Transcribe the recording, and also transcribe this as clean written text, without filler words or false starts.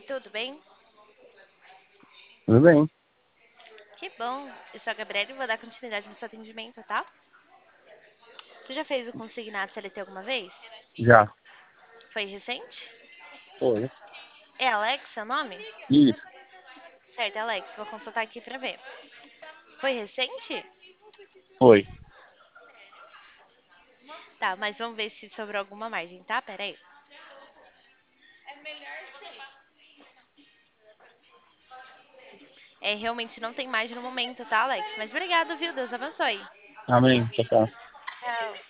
Tudo bem? Tudo bem. Que bom. Eu sou a Gabriela e vou dar continuidade no seu atendimento, tá? Você já fez o consignado CLT alguma vez? Já. Foi recente? Foi. É Alex seu nome? Isso. Certo, Alex. Vou consultar aqui pra ver. Foi recente? Foi. Tá, mas vamos ver se sobrou alguma margem, tá? Pera aí. É, realmente não tem margem no momento, tá, Alex? Mas obrigado, viu? Deus abençoe. Amém. Tchau, tchau. Tchau.